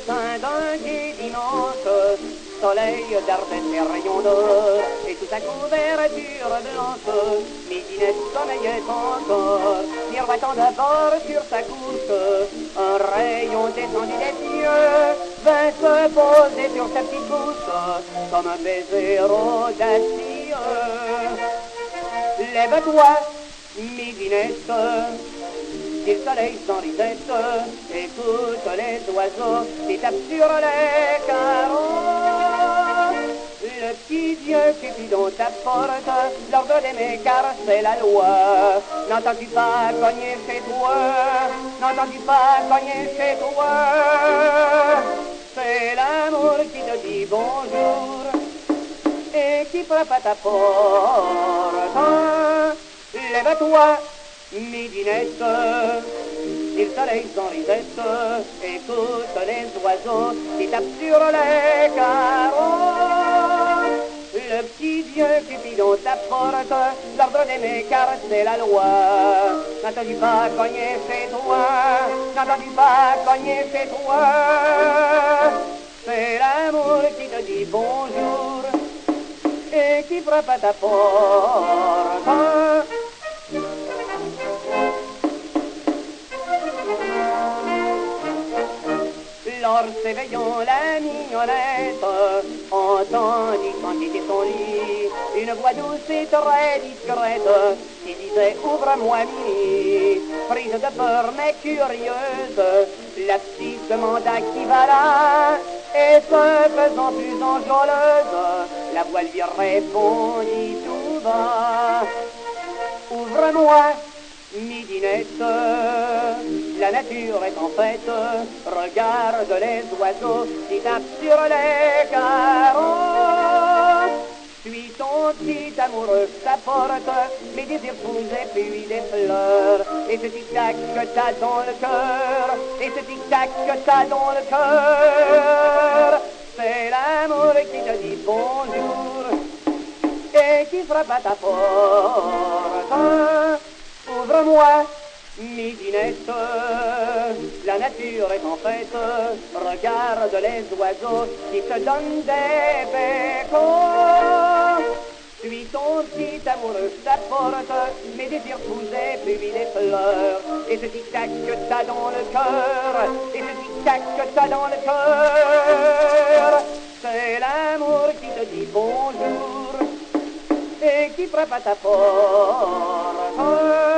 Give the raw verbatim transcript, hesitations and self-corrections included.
matin d'un gai dimanche, soleil dardait ses rayons d'or, et sous sa couverture blanche, Midinette sommeillait encore, miroitant d'abord sur sa couche, un rayon descendu des cieux, vint se poser sur sa petite bouche, comme un baiser audacieux. Lève-toi, Midinette, si le soleil s'enrisette, écoute les oiseaux qui tapent sur les carreaux. Le petit Dieu Cupidon t'apporte l'ordre d'aimer car c'est la loi. N'entends-tu pas cogner chez toi? N'entends-tu pas cogner chez toi? C'est l'amour qui te dit bonjour et qui frappe à ta porte. Lève-toi, Midinette, si le soleil s'enrisette, écoute les oiseaux qui tapent sur les carreaux. Le petit Dieu Cupidon t'apporte l'ordre d'aimer car c'est la loi. N'entends-tu pas cogner chez toi? N'entends-tu pas cogner chez toi? C'est l'amour qui te dit bonjour et qui frappe à ta porte. Lors s'éveillant la mignonnette entendit chanter son lit une voix douce et très discrète qui disait « Ouvre-moi, Mimi ». Prise de peur mais curieuse, la petite demanda qui va là, et se faisant plus enjôleuse, la voix lui répondit tout bas « Ouvre-moi, Midinette, la nature est en fête, regarde les oiseaux qui tapent sur les carreaux. Suis ton petit amoureux t'apporte mes désirs fous et puis des fleurs, et ce tic-tac que t'as dans le cœur, et ce tic-tac que t'as dans le cœur, c'est l'amour qui te dit bonjour et qui frappe à ta porte. Ouvre-moi, Midinette, la nature est en fête, regarde les oiseaux qui te donnent des bécots. Suis ton petit amoureux t'apporte mes désirs fous et puis des fleurs, et ce tic-tac que t'as dans le cœur, et ce tic-tac que t'as dans le cœur, c'est l'amour qui te dit bonjour et qui frappe à ta porte.